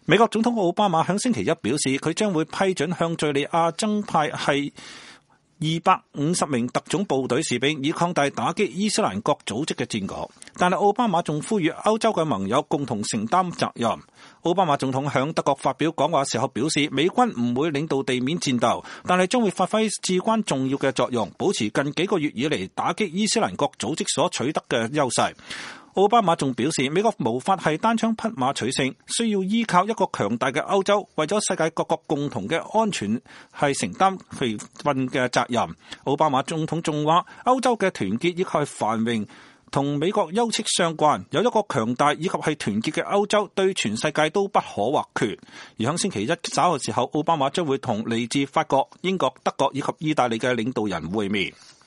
美國總統奧巴馬喺星期一表示，佢將會批准向敘利亞增派係250名特種部隊士兵，以擴大打擊伊斯蘭國組織嘅戰果。但係奧巴馬仲呼籲歐洲嘅盟友共同承擔責任。奧巴馬總統響德國發表講話時候表示，美軍唔會領導地面戰鬥，但係將會發揮至關重要嘅作用，保持近幾個月以嚟打擊伊斯蘭國組織所取得嘅優勢。奧巴馬仲表示，美國無法係單槍匹馬取勝，需要依靠一個強大嘅歐洲，為咗世界各國共同嘅安全係承擔其份嘅責任。奧巴馬總統仲話，歐洲嘅團結以及係繁榮同美國優勢相關，有一個強大以及係團結嘅歐洲，對全世界都不可或缺。而喺星期一稍後時候，奧巴馬將會同嚟自法國、英國、德國以及意大利嘅領導人會面。